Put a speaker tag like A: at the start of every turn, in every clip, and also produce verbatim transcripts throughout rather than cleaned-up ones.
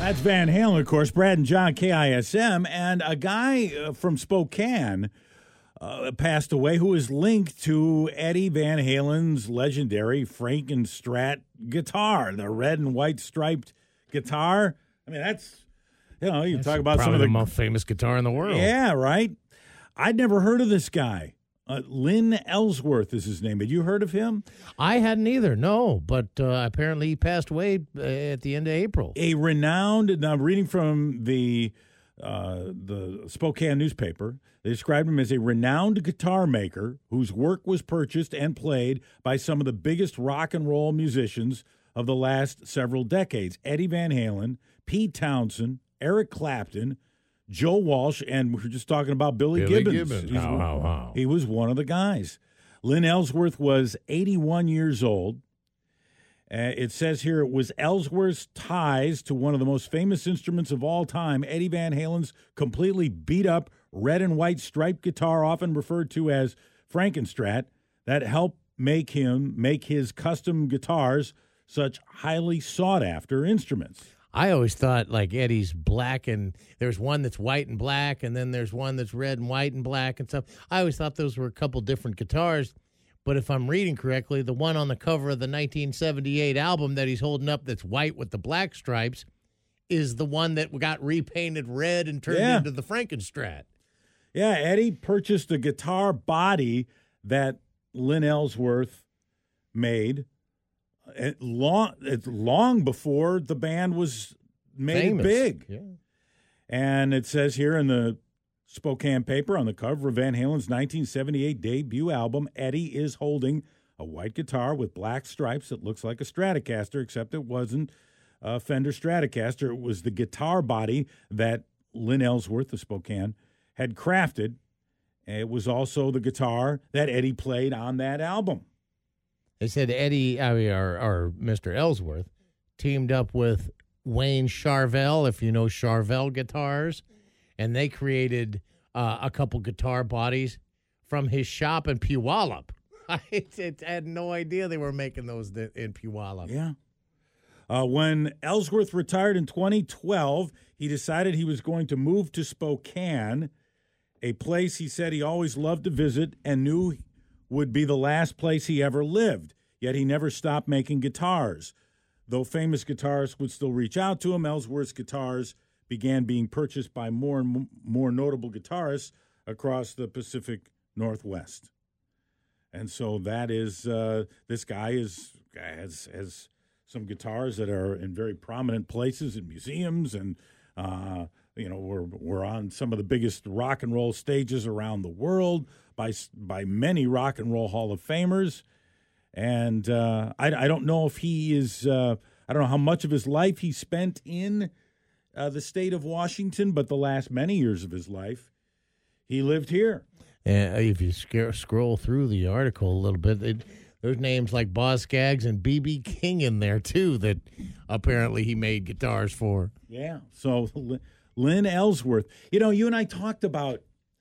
A: That's Van Halen, of course. Brad and John, K I S M. And a guy uh, from Spokane uh, passed away who is linked to Eddie Van Halen's legendary Frankenstrat guitar, the red and white striped guitar. I mean, that's, you know, you
B: that's
A: talk about some of
B: the
A: the
B: most famous guitar in the world.
A: Yeah, right. I'd never heard of this guy. Uh, Lynn Ellsworth is his name. Had you heard of him?
B: I hadn't either, no. But uh, apparently he passed away uh, at the end of April.
A: A renowned, and I'm reading from the uh, the Spokane newspaper, they described him as a renowned guitar maker whose work was purchased and played by some of the biggest rock and roll musicians of the last several decades. Eddie Van Halen, Pete Townsend, Eric Clapton, Joe Walsh, and we were just talking about Billy,
B: Billy
A: Gibbons.
B: Gibbons.
A: He's
B: How,
A: one-
B: how, how.
A: He was one of the guys. Lynn Ellsworth was eighty-one years old. Uh, it says here it was Ellsworth's ties to one of the most famous instruments of all time, Eddie Van Halen's completely beat-up red and white striped guitar, often referred to as Frankenstrat, that helped make him make his custom guitars such highly sought-after instruments.
B: I always thought like Eddie's black and there's one that's white and black and then there's one that's red and white and black and stuff. I always thought those were a couple different guitars. But if I'm reading correctly, the one on the cover of the nineteen seventy-eight album that he's holding up that's white with the black stripes is the one that got repainted red and turned
A: Yeah.
B: into the Frankenstrat.
A: Yeah, Eddie purchased a guitar body that Lynn Ellsworth made It long, it's long before the band was made
B: Famous.
A: big.
B: Yeah.
A: And it says here in the Spokane paper on the cover of Van Halen's nineteen seventy-eight debut album, Eddie is holding a white guitar with black stripes that looks like a Stratocaster, except it wasn't a Fender Stratocaster. It was the guitar body that Lynn Ellsworth of Spokane had crafted. It was also the guitar that Eddie played on that album.
B: They said Eddie, I mean, or, or Mister Ellsworth, teamed up with Wayne Charvel, if you know Charvel guitars, and they created uh, a couple guitar bodies from his shop in Puyallup. I, I had no idea they were making those in Puyallup.
A: Yeah. Uh, when Ellsworth retired in twenty twelve, he decided he was going to move to Spokane, a place he said he always loved to visit and knew would be the last place he ever lived. Yet he never stopped making guitars. Though famous guitarists would still reach out to him, Ellsworth's guitars began being purchased by more and m- more notable guitarists across the Pacific Northwest. And so that is, uh, this guy is has, has some guitars that are in very prominent places in museums, and, uh, you know, we're, we're on some of the biggest rock and roll stages around the world by by many rock and roll Hall of Famers. And uh, I, I don't know if he is, uh, I don't know how much of his life he spent in uh, the state of Washington, but the last many years of his life, he lived here.
B: And if you sc- scroll through the article a little bit, it, there's names like Boz Scaggs and B B King in there, too, that apparently he made guitars for.
A: Yeah. So Lynn Ellsworth, you know, you and I talked about,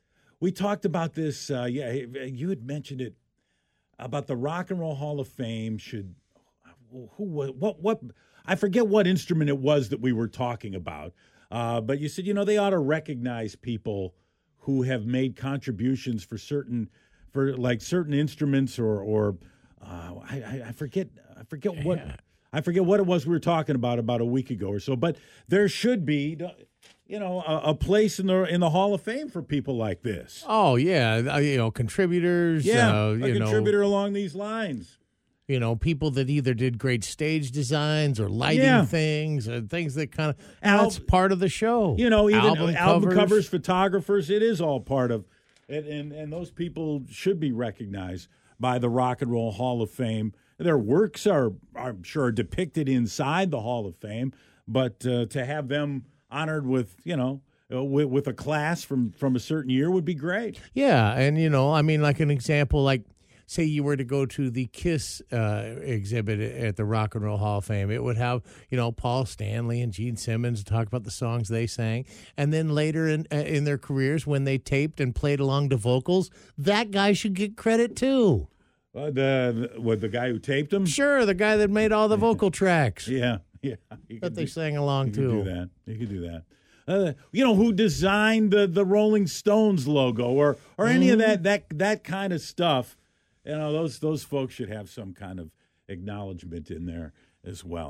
A: we talked about this, uh, yeah, you had mentioned it, about the Rock and Roll Hall of Fame should, who, what, what, I forget what instrument it was that we were talking about, uh, but you said, you know, they ought to recognize people who have made contributions for certain, for like certain instruments or, or uh, I, I forget, I forget what,
B: Yeah.
A: I forget what it was we were talking about about a week ago or so, but there should be, you know, a, a place in the in the Hall of Fame for people like this.
B: Oh, yeah, uh, you know, contributors.
A: Yeah,
B: uh,
A: a
B: you
A: contributor
B: know,
A: along these lines.
B: You know, people that either did great stage designs or lighting
A: Yeah.
B: things and things that kind of,
A: Al-
B: that's part of the show.
A: You know, even
B: album,
A: album,
B: covers.
A: covers. photographers, it is all part of it. And, and those people should be recognized by the Rock and Roll Hall of Fame. Their works are, I'm sure, depicted inside the Hall of Fame, but uh, to have them honored with, you know, uh, with, with a class from, from a certain year would be great.
B: Yeah, and, you know, I mean, like an example, like, say you were to go to the KISS uh, exhibit at the Rock and Roll Hall of Fame, it would have, you know, Paul Stanley and Gene Simmons talk about the songs they sang. And then later in uh, in their careers, when they taped and played along to vocals, that guy should get credit too.
A: Uh, the, the what the guy who taped them?
B: Sure, the guy that made all the vocal tracks.
A: Yeah, Yeah, you
B: But
A: could
B: they
A: do-
B: sang along
A: you
B: too.
A: could do that. You could do that. Uh, you know, who designed the, the Rolling Stones logo or or any
B: Mm-hmm.
A: of that that that kind of stuff? You know, those those folks should have some kind of acknowledgement in there as well.